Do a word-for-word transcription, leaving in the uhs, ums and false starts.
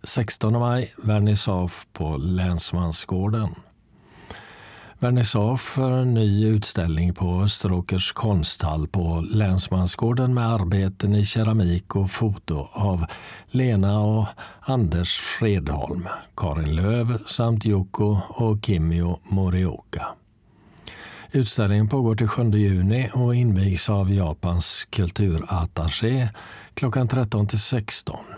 sextonde maj, vernissage på Länsmansgården. Vernissage för en ny utställning på Österåkers konsthall på Länsmansgården med arbeten i keramik och foto av Lena och Anders Fredholm, Karin Löv samt Yoko och Kimio Morioka. Utställningen pågår till sjunde juni och invigs av Japans kulturattaché klockan tretton till sexton.